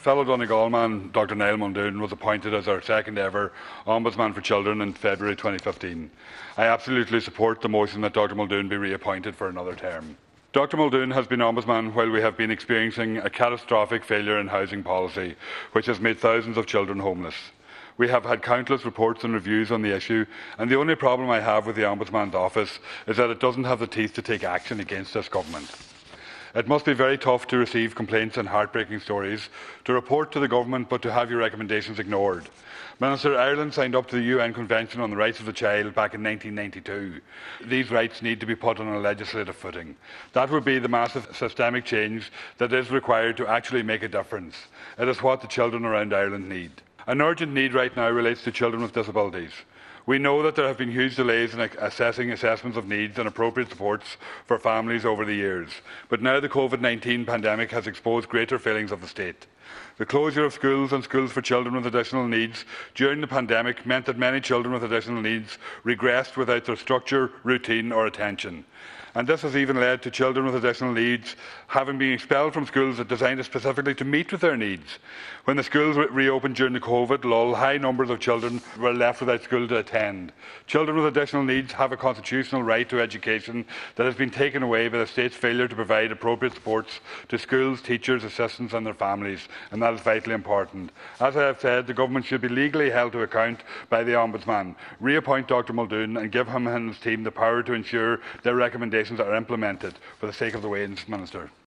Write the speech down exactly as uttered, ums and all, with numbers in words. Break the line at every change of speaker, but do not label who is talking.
fellow Donegal man, Doctor Niall Muldoon, was appointed as our second ever Ombudsman for Children in February twenty fifteen. I absolutely support the motion that Doctor Muldoon be reappointed for another term. Doctor Muldoon has been Ombudsman while we have been experiencing a catastrophic failure in housing policy, which has made thousands of children homeless. We have had countless reports and reviews on the issue, and the only problem I have with the Ombudsman's office is that it doesn't have the teeth to take action against this government. It must be very tough to receive complaints and heartbreaking stories, to report to the government but to have your recommendations ignored. Minister, Ireland signed up to the U N Convention on the Rights of the Child back in nineteen ninety-two. These rights need to be put on a legislative footing. That would be the massive systemic change that is required to actually make a difference. It is what the children around Ireland need. An urgent need right now relates to children with disabilities. We know that there have been huge delays in assessing assessments of needs and appropriate supports for families over the years, but now the COVID nineteen pandemic has exposed greater failings of the state. The closure of schools and schools for children with additional needs during the pandemic meant that many children with additional needs regressed without their structure, routine or attention. And this has even led to children with additional needs having been expelled from schools that designed specifically to meet with their needs. When the schools re reopened during the COVID lull, high numbers of children were left without school to attend. Children with additional needs have a constitutional right to education that has been taken away by the state's failure to provide appropriate supports to schools, teachers, assistants and their families, and that is vitally important. As I have said, the government should be legally held to account by the Ombudsman. Reappoint Doctor Muldoon and give him and his team the power to ensure their recommendations are implemented for the sake of the Wains Minister.